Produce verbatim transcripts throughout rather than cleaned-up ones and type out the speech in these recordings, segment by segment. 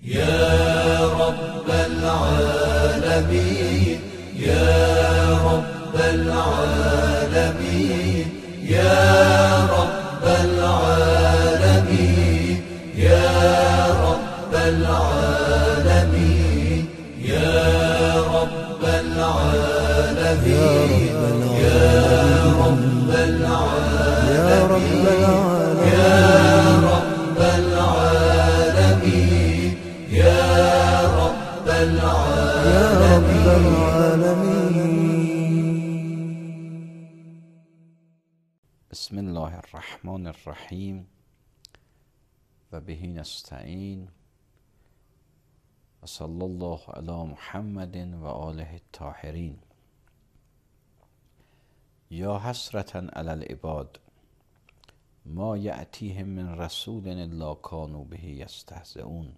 يا رب العالمين يا رب العالمين يا رب العالمين يا رب العالمين يا رب العالمين يا رب العالمين يا رب العالمين يا رب العالمين يا رب العالمين. بسم الله الرحمن الرحیم و به نستعین و صلی الله علی محمد و آله الطاهرین. یا حسرة علی العباد ما یأتیهم من رسول الا کانوا به یستهزئون.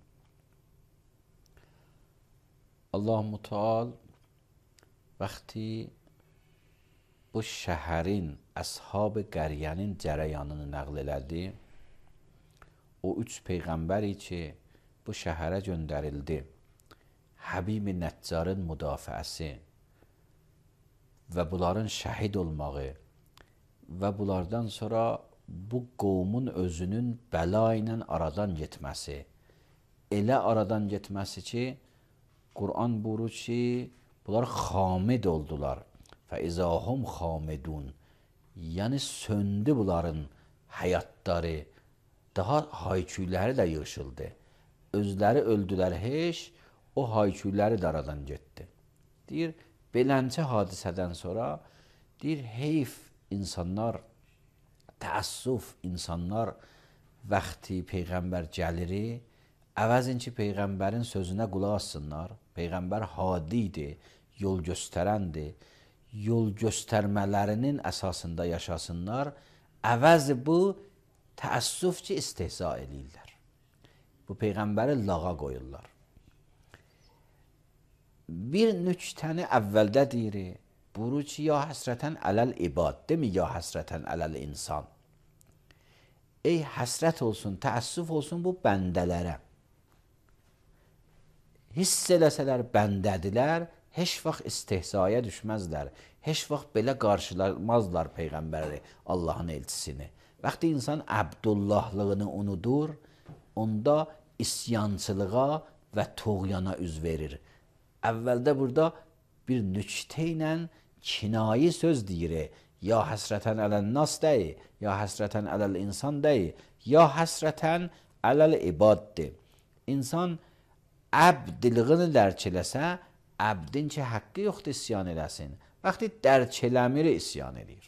Allah Müteal vaqti bu şəhərin, əshab-ı qəriyyənin cərəyanını nəql elədi. O üç peyğəmbəri ki, bu şəhərə göndərildi. Həbib-i Nəccarın müdafiəsi və bunların şəhid olmağı və bunlardan sonra bu qovmun özünün bəla ilə aradan getməsi. Elə aradan getməsi ki, Kur'an buyurur ki, bunlar xamid oldular. Fəizahum xamidun. Yəni söndü bunların həyatları. Daha hayküyləri də yığışıldı. Özləri öldülər heç, o hayküyləri də aradan getdi. Deyir, beləncə hadisədən sonra, deyir, heyf insanlar, təəssüf insanlar vaxtı Peyğəmbər gəliri, əvəzin ki, Peyğəmbərin sözünə qulaq assınlar. Peyğəmbər hadidir, yol göstərəndir. Yol göstərmələrinin əsasında yaşasınlar. Əvəzi bu, təəssüf ki, istehza edirlər. Bu Peyğəmbəri lağa qoyurlar. Bir nüktəni əvvəldə deyir, buyurur ki, ya həsrətən ələl ibad, demi ya həsrətən ələl insan. Ey həsrət olsun, təəssüf olsun bu bəndələrə. Hiss eləsələr bəndədilər, heç vaxt istehzaya düşməzlər. Heç vaxt belə qarşılamazlar Peyğəmbəri, Allahın elçisini. Vaxtı insan Əbdullahlığını unudur, onda isyançılığa və toğyana üz verir. Əvvəldə burada bir nüktə ilə kinayi söz deyir. Ya həsrətən ələl nas deyi, ya həsrətən ələl insan deyi, ya həsrətən ələl ibaddir. İnsan əbdilığını dərk eləsə, əbdin ki, haqqı yoxdur isyan eləsin. Vaxtı dərk eləmir, isyan edir.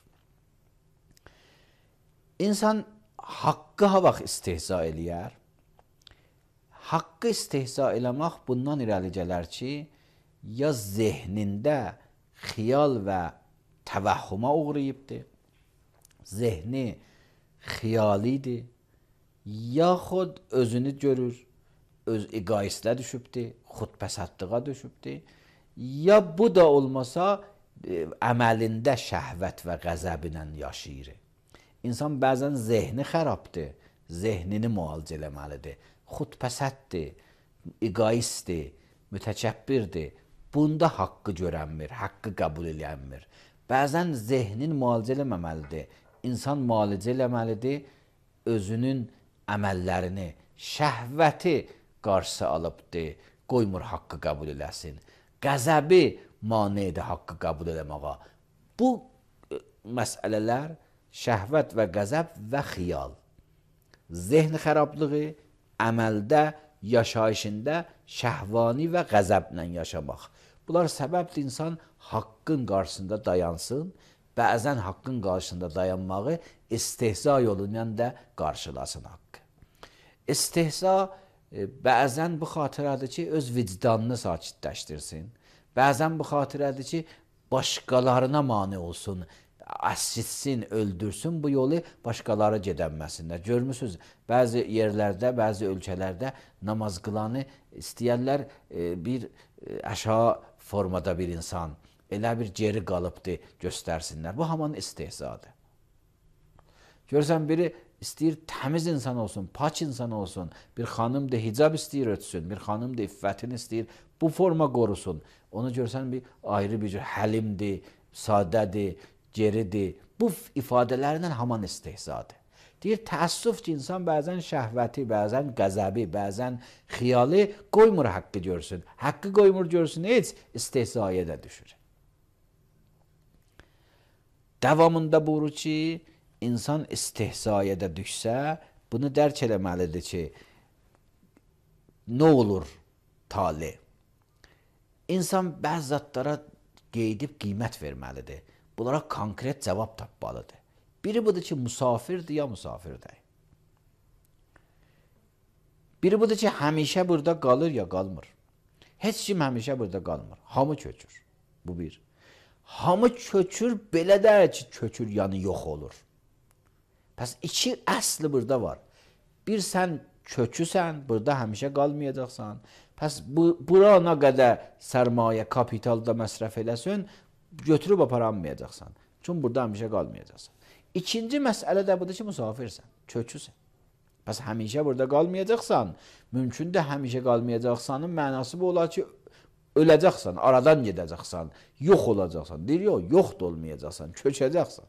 İnsan haqqı ha vaxt istehza eləyər. Haqqı istehza eləmək bundan irəli gələr ki, ya zehnində xiyal və təvəhhüma uğrayıbdır, zehni xiyalidir, yaxud özünü görür, öz egoistlə düşübdür, xudpəsatlığa düşübdür, ya bu da olmasa əməlində şəhvət və qəzəblə yaşayır. İnsan bəzən zehni xərabdır, zehnini müalicə eləməlidir, xudpəsətdir, egoistdir, mütəkəbbirdir. Bunda haqqı görənmir, haqqı qəbul eləyənmir. Bəzən zehnin müalicə eləməməlidir. İnsan müalicə eləməlidir, özünün əməllərini, şəhvəti qarşısı alıbdır, qoymur haqqı qəbul eləsin. Qəzəbi manidir haqqı qəbul eləməğa. Bu məsələlər şəhvət və qəzəb və xiyal. Zehni xərablığı, əməldə, yaşayışında şəhvani və qəzəblə yaşamaq. Bunlar səbəbdir insan haqqın qarşısında dayansın, bəzən haqqın qarşısında dayanmağı istehza yolu ilə də qarşılasın haqqı. İstehza bəzən bu xatirədir ki, öz vicdanını sakitləşdirsin. Bəzən bu xatirədir ki, başqalarına mane olsun, əsitsin, öldürsün, bu yolu başqaları gedənməsinlər. Görmüsünüz, bəzi yerlərdə, bəzi ölkələrdə namaz qılanı istəyərlər bir aşağı formada bir insan, elə bir geri qalıbdır göstərsinlər. Bu haman istehzadır. Görürsən, biri istəyir təmiz insan olsun, pak insan olsun. Bir xanım da hicab istəyir ötsün, bir xanım da iffətini istəyir, bu forma qorusun. Onu görsən bir ayrı bir cür həlimdir, sadədir, geridir. Bu ifadələrlə haman istehzadır. Deyir, təəssüf ki, insan bəzən şəhvəti, bəzən qəzəbi, bəzən xiyalı qoymur haqqı görsün. Haqqı qoymur görsün, heç istehzaya da düşür. Davamında buyurur ki, insan istehzaya da düşsə, bunu dərk eləməlidir ki, nə olur tali? İnsan bəzi zatlara qeydib qiymət verməlidir. Bunlara konkret cavab tapmalıdır. Biri budur ki, musafirdir ya musafirdir. Biri budur ki, həmişə burada qalır ya qalmır. Heç kim həmişə burada qalmır. Hamı köçür. Bu bir. Hamı köçür, belə də ki, köçür yanı yox olur. Pəs iki əsli burada var. Bir sən köçüsən, burada həmişə qalmayacaqsan. Pəs bu, bura nə qədər sərmayə, kapitalda məsrəf eləsin, götürüb aparanmayacaqsan. Çünki burada həmişə qalmayacaqsan. İkinci məsələ də budur ki, musafirsən, köçüsən. Pəs həmişə burada qalmayacaqsan, mümkün də həmişə qalmayacaqsanın mənası bu olar ki, öləcəksən, aradan gedəcəksən, yox olacaqsan. Deyir, yox, yox da olmayacaqsan, köçəcəksən.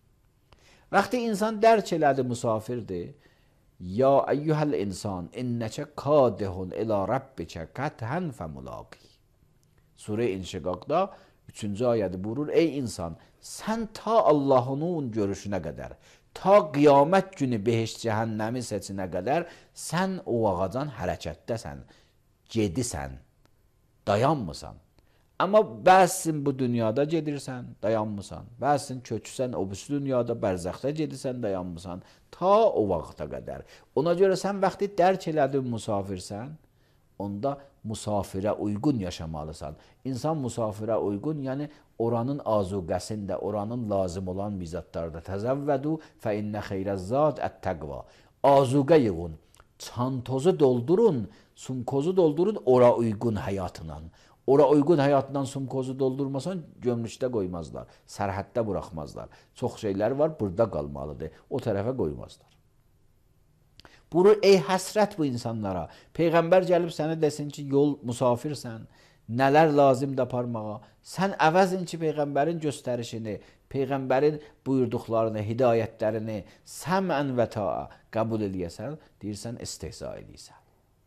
Vaxtı insan dərk elədi, musafirdir. Ya əyyuhəl insan, innəkə kadihun ilə rabbikə qətən fəmulaqi. Surə İnşiqaqda üçüncü ayədə buyurur, ey insan, sən ta Allah'ın görüşünə qədər, ta qiyamət günü behiş cəhənnəmi seçinə qədər, sən o ağacan hərəkətdəsən, gedisən, dayanmısan. Amma bəzsin bu dünyada gedirsən, dayanmısan. Bəzsin köçüsən, o birisi dünyada bərzəxdə gedirsən, dayanmısan. Ta o vaxta qədər. Ona görə sən vaxtı dərk elədin, musafirsən, onda musafirə uyğun yaşamalısan. İnsan musafirə uyğun, yəni oranın azuqəsində, oranın lazım olan mizatlarda təzəvvədu fə innə xeyrəzzad ət-təqva. Azuqə yığın, çantozu doldurun, sumkozu doldurun ora uyğun həyatla. Ora uyğun həyatından sumkozu doldurmasan gömrükdə qoymazlar, sərhəddə buraxmazlar. Çox şeylər var, burada qalmalıdır, o tərəfə qoymazlar. Buyurur, ey həsrət bu insanlara. Peyğəmbər gəlib sənə desin ki, yol musafirsən, nələr lazımdır aparmağa. Sən əvəzin ki, Peyğəmbərin göstərişini, Peyğəmbərin buyurduqlarını, hidayətlərini səmən və ta'a qəbul eləyəsən, deyirsən, istehza eləyəsən.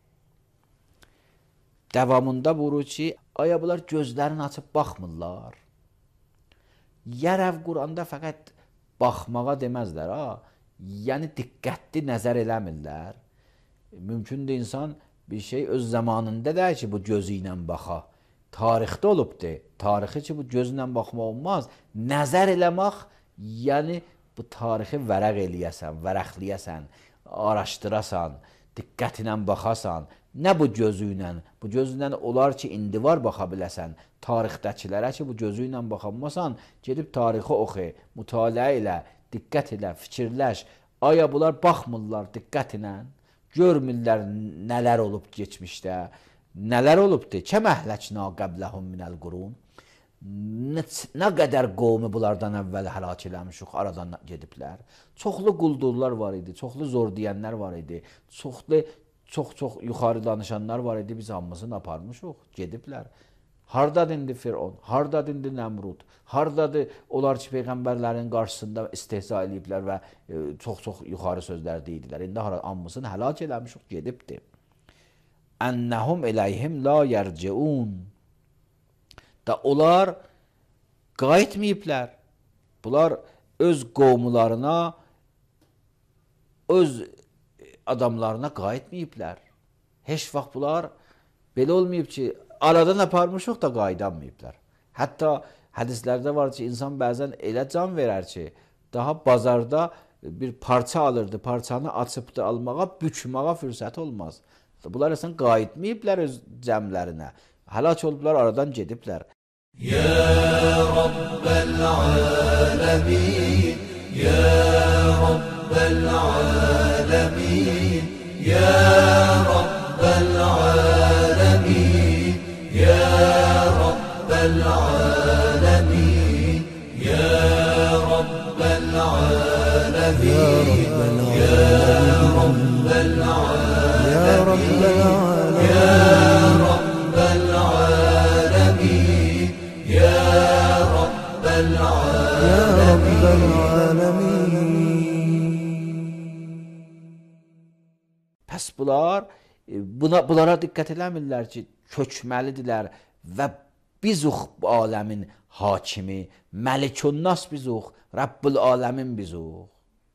Davamında buyurur ki, aya bunlar gözlərini açıb baxmırlar. Yərəv Quranda fəqət baxmağa deməzlər, ha. Yəni diqqətli nəzər eləmirlər. Mümkündür insan bir şey öz zamanında da ki, bu gözü ilə baxa. Tarixdə olubdur. Tarixi ki, bu gözlə baxmaq olmaz. Nəzər eləmək, yəni bu tarixi vərəq eləyəsən, vərəqləyəsən, araşdırasan, diqqətlə baxasan. Nə bu gözü ilə? Bu gözü ilə olar ki, indi var baxa biləsən. Tarixdəkilərə ki, bu gözü ilə baxamasan, gedib tarixi oxu, mütaliə elə, diqqət elə, fikirləş. Aya bunlar baxmırlar diqqət ilə, görmürlər nələr olub geçmişdə, nələr olubdur. Kəm əhləknə qəbləhum minəl qurun. Nə qədər qovmu bunlardan əvvəl həlak eləmişik, aradan gediblər. Çoxlu quldurlar var idi, çoxlu zor deyənlər var idi, çoxlu çox-çox yuxarı danışanlar var idi, biz hamısını aparmışıq, gediblər. Hardadır indi Firon, hardadır indi Nəmrud, hardadır onlar ki, Peyğəmbərlərin qarşısında istehza eləyiblər və çox-çox yuxarı sözlər deyildilər. İndi hamısını həlak eləmişik, gedibdir. Ennəhum eləyhim la yərciun. Da onlar qayıtmayıblər. Bunlar öz qovmularına, öz adamlarına qayıtmayıblər. Heç vaxt bunlar belə olmayıb ki, aradan aparmışıq da qayıdanmayıblar. Hətta hədislərdə var ki, insan bəzən elə can verər ki, daha bazarda bir parça alırdı, parçanı açıb da almağa, bükməğa fürsət olmaz. Bunlar əsən qayıtmayıblar öz cəmlərinə. Həlak olublar, aradan gediblər. Ya Rabbel alemin, Ya Rabbel alemin, Ya Rabbel alemin, Ya Rabbel alemin, Ya Rabbel alemin, Ya رب العالمين يا رب العالمين يا رب العالمين يا رب Pəs bunlar buna, bunlara diqqət eləmirlər ki, köçməlidirlər və bizuq bu aləmin hakimi, Məlikun-nas bizuq, Rabbul aləmin bizuq.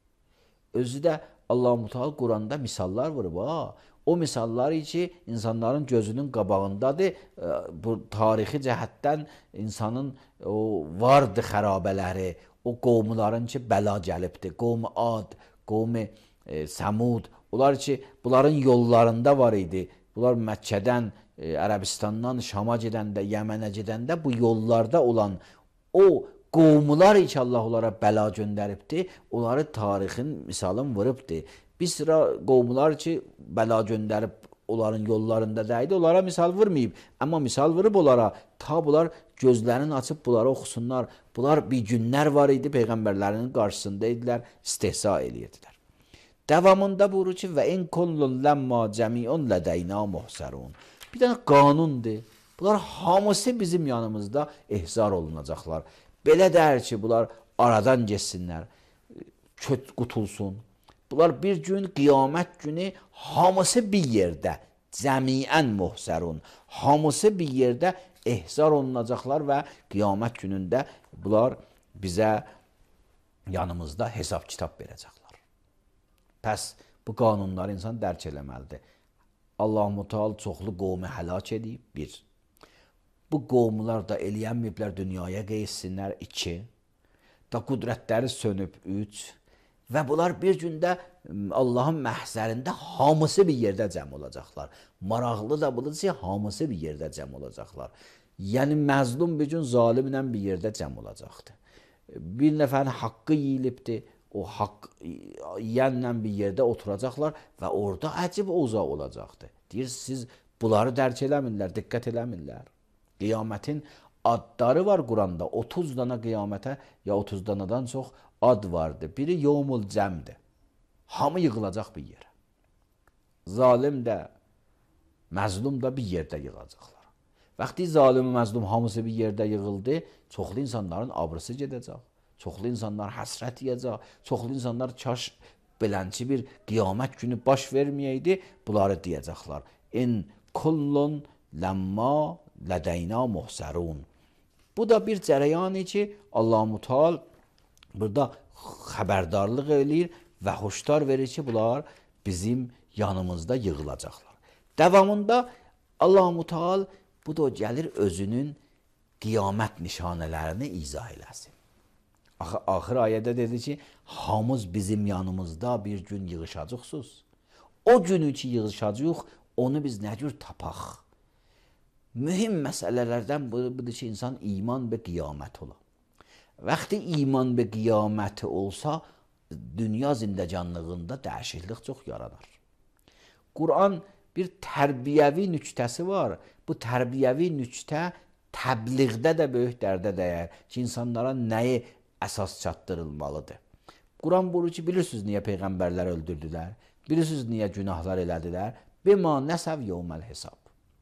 Özü də Allah-u Teala Quranda misallar vurub ha. O misallar ki, insanların gözünün qabağındadır. Bu tarixi cəhətdən insanın o vardı xərabələri, o qovmuların ki, bəla gəlibdir. Qovmu Ad, qovmu e, Səmud. Onlar ki, bunların yollarında var idi. Bunlar Məkkədən, e, Ərəbistandan Şama gedəndə, Yəmənə gedəndə bu yollarda olan o qovmular ki, Allah onlara bəla göndəribdir, onları tarixin misalın vurubdur. Bir sıra qovmular ki, bəla göndərib onların yollarında dəydi, onlara misal vurmayıb. Amma misal vurub onlara, ta bunlar gözlərini açıb bunları oxusunlar. Bunlar bir günlər var idi, Peyğəmbərlərinin qarşısında idilər, istehza edirdilər. Davamında buyurur ki, və in kullun ləmma cəmiun lədəyna muhsərun. Bir dənə qanundur. Bunlar hamısı bizim yanımızda ehzar olunacaqlar. Belə dəyər ki, bunlar aradan geçsinlər, köt qutulsun. Bunlar bir gün, qiyamət günü hamısı bir yerdə, cəmiən muhsərun. Hamısı bir yerdə ehzar olunacaqlar və qiyamət günündə bunlar bizə yanımızda hesab kitab verəcəklər. Pəs bu qanunları insan dərk eləməlidir. Allah-u Teala çoxlu qovmu həlak edib, bir. Bu qovmular da eləyənməyiblər dünyaya qeysinlər, iki. Da qüdrətləri sönüb, üç. Və bunlar bir gündə Allahın məhzərində hamısı bir yerdə cəm olacaqlar. Maraqlı da budur ki, hamısı bir yerdə cəm olacaqlar. Yəni məzlum bir gün zalimlə bir yerdə cəm olacaqdır. Bir nəfərin haqqı yeyilibdir, o haqq yiyənlə bir yerdə oturacaqlar və orada əcib uzaq olacaqdır. Deyir, siz bunları dərk eləmirlər, diqqət eləmirlər. Qiyamətin adları var Quranda, otuz dana qiyamətə ya otuz danadan çox ad vardır. Biri yevmul cəmdir. Hamı yığılacaq bir yerə. Zalim də, məzlum da bir yerdə yığılacaqlar. Vaxtı zalim, məzlum hamısı bir yerdə yığıldı, çoxlu insanların abrısı gedəcək. Çoxlu insanlar həsrət yiyəcək. Çoxlu insanlar kaş belənçi bir qiyamət günü baş verməyəydi, bunları deyəcəklər. In kullun ləmma lədəyna muhsərun. Bu da bir cərəyanı ki, Allah-u Teala burada xəbərdarlıq eləyir və hoşdar verir ki, bunlar bizim yanımızda yığılacaqlar. Davamında Allah-u Teala bu da gəlir özünün qiyamət nişanələrini izah eləsin. Axır ayədə dedi ki, hamız bizim yanımızda bir gün yığışacaqsınız. O günü ki yığışacaq, onu biz nə cür tapaq? Mühim məsələlərdən budur ki, insan iman və qiyamət ola. Vaxtı iman və qiyaməti olsa, dünya zindəcanlığında dəyişiklik çox yaranar. Quran bir tərbiyəvi nüktəsi var. Bu tərbiyəvi nüktə təbliğdə də böyük dərdə dəyər ki, insanlara nəyi əsas çatdırılmalıdır. Quran buyurur ki, bilirsiniz niyə peyğəmbərlər öldürdülər? Bilirsiniz niyə günahlar elədilər? Bima nəsəv yevməl hesab.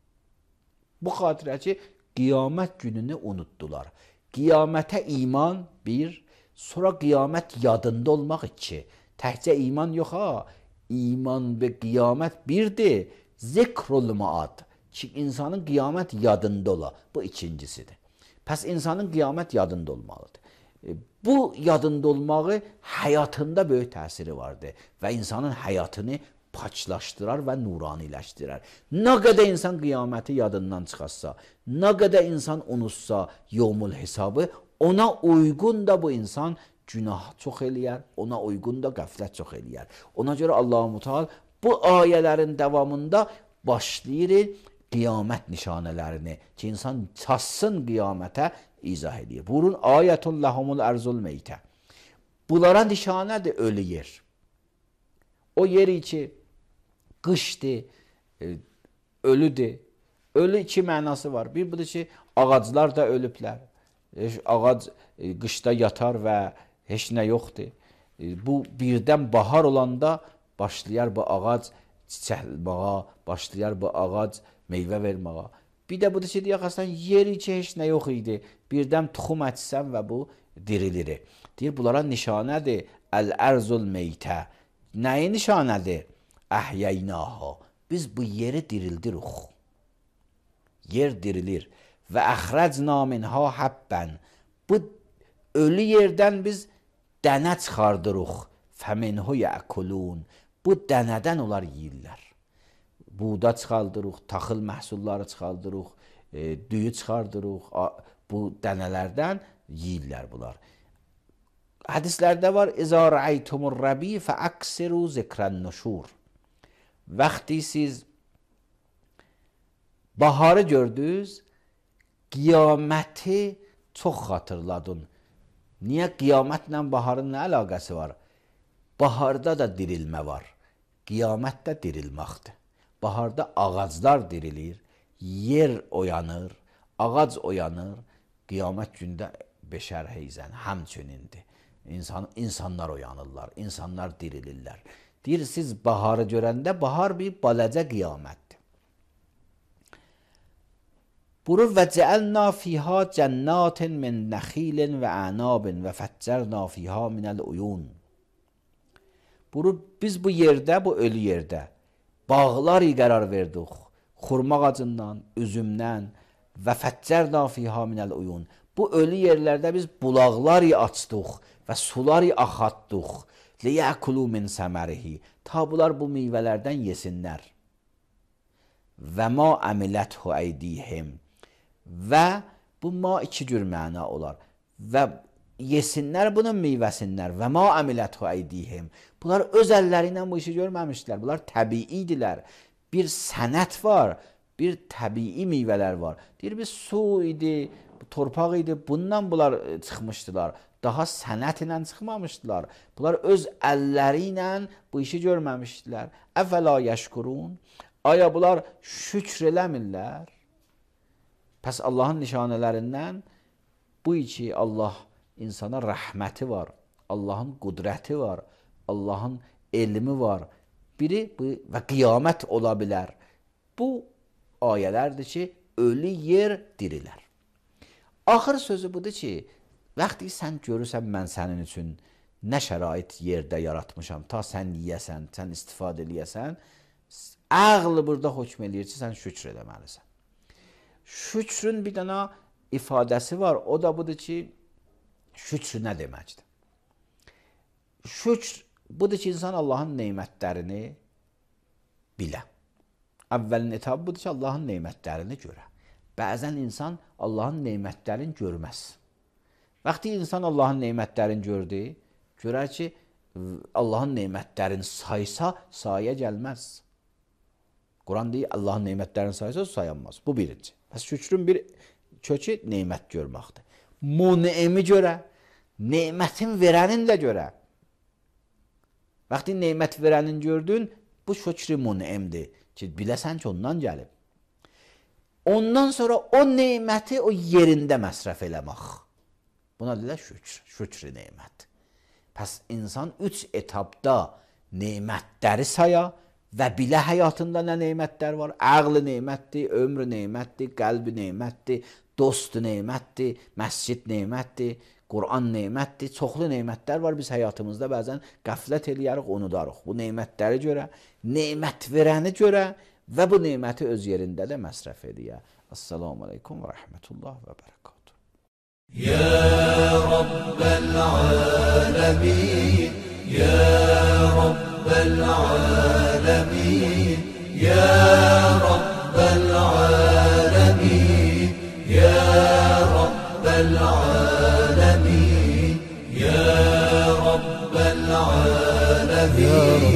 Bu xatirə ki, qiyamət gününü unutdular. Qiyamətə iman bir, sonra qiyamət yadında olmaq iki. Təkcə iman yox ha, iman və qiyamət birdir. Zikrul maad ki, insanın qiyamət yadında ola. Bu ikincisidir. Pəs insanın qiyamət yadında olmalıdır. Bu yadında olmağı həyatında böyük təsiri vardır və insanın həyatını paçlaşdırar və nuraniləşdirar. Nə qədər insan qiyaməti yadından çıxarsa, nə qədər insan unutsa yevmul hesabı, ona uyğun da bu insan günah çox eləyər, ona uyğun da qəflət çox eləyər. Ona görə Allah-u Teala bu ayələrin davamında başlayır qiyamət nişanələrini ki, insan çatsın qiyamətə izah edir. Buyurun, ayətun ləhumul ərzul meytə. Bunlara nişanədir ölü yer. O yeri ki, qışdır, ölüdür. Ölü iki mənası var. Bir budur ki, ağaclar da ölüblər. Ağac qışda yatar və heç nə yoxdur. E, bu birdən bahar olanda başlayar bu ağac çiçəkləməyə, başlayar bu ağac meyvə verməyə. Bir də budur ki, deyək əslən yeri ki, heç nə yox idi. Birdən tuxum ətsən və bu dirilir. Deyir, bunlara nişanədir. Əl-ərzul meytə. Nəyi nişanədir? Əhyəynaha. Biz bu yeri dirildirik. Yer dirilir. Və əxrəcna minha həbbən. Bu ölü yerdən biz dənə çıxardırıq. Fəminhu yəkulun. Bu dənədən onlar yeyirlər. Buğda çıxardırıq, taxıl məhsulları çıxardırıq, e, düyü çıxardırıq. Bu dənələrdən yeyirlər bunlar. Hədislərdə var: İzə rəaytumur rəbi fəəksiru zikrən nuşur. Vaxtı siz baharı gördünüz, qiyaməti çox xatırladın. Niyə? Qiyamətlə baharın nə əlaqəsi var? Baharda da dirilmə var. Qiyamətdə dirilməkdir. Baharda ağaclar dirilir, yer oyanır, ağac oyanır. Qiyamət gündə beşər heyzən həmçünindir. İnsan, insanlar oyanırlar, insanlar dirilirlər. Deyir, siz baharı görəndə bahar bir balaca qiyamətdir. Buyurur və cəəlna fiha cənnatin min nəxilin və ənabin və fəccərna fiha minəl uyun. Buyurur, biz bu yerdə, bu ölü yerdə bağlar qərar verdik. Xurma ağacından, üzümdən və fəccərna fiha minəl uyun. Bu ölü yerlərdə biz bulaqlar açdıq və sular axatdıq. Liyəkulu min səmərihi. Ta bunlar bu meyvələrdən yesinlər. Və ma əmiləthu əydihim. Və bu ma iki cür məna olar. Və yesinlər bunun meyvəsindən. Və ma əmiləthu əydihim. Bunlar öz əlləri ilə bu işi görməmişdilər. Bunlar təbiidirlər. Bir sənət var, bir təbii meyvələr var. Deyir, bir su idi, torpaq idi, bundan bunlar çıxmışdılar. Daha sənət ilə çıxmamışdılar. Bunlar öz əlləri ilə bu işi görməmişdilər. Əvvəla yəşkurun. Aya bunlar şükr eləmirlər? Pəs Allahın nişanələrindən bu ki, Allah insana rəhməti var, Allahın qudrəti var, Allahın elmi var. Biri bu və qiyamət ola bilər. Bu ayələrdir ki, ölü yer dirilər. Axır sözü budur ki, vaxtı sən görürsən, mən sənin üçün nə şərait yerdə yaratmışam, ta sən yiyəsən, sən istifadə eləyəsən, ağlı burada hökm eləyir ki, sən şükr eləməlisən. Şükrün bir dənə ifadəsi var, o da budur ki, şükr nə deməkdir? Şükr budur ki, insan Allahın neymətlərini bilə. Əvvəlin etabı budur ki, Allahın neymətlərini görə. Bəzən insan Allahın neymətlərini görməz. Vaxtı insan Allahın neymətlərini gördü, görər ki, Allahın neymətlərini saysa, saya gəlməz. Quran deyir, Allahın neymətlərini saysa, sayanmaz. Bu birinci. Bəs şükrün bir kökü neymət görməkdir. Mun'imi görə, neymətin verənin də görə. Vaxtı neymət verənin gördün, bu şükri mun'imdir ki, biləsən ki, ondan gəlib. Ondan sonra o neyməti o yerində məsrəf eləmək. Buna deyilər şükr, şükri neymət. Pəs insan üç etapda neymətləri saya və bilə həyatında nə neymətlər var? Ağlı neymətdir, ömrü neymətdir, qəlbi neymətdir, dostu neymətdir, məscid neymətdir, Quran neymətdir, çoxlu neymətlər var. Biz həyatımızda bəzən qəflət eləyərik, unudarıq. Bu neymətləri görə, neymət verəni görə və bu neyməti öz yerində də məsrəf eləyə. Assalamu aleykum və rəhmətullah və bərəkatuhu. Ya Rabbel alemin, Ya Rabbel alemin, Ya Rabbel alemin, Ya Rabbel alemin, Ya Rabbel alemin.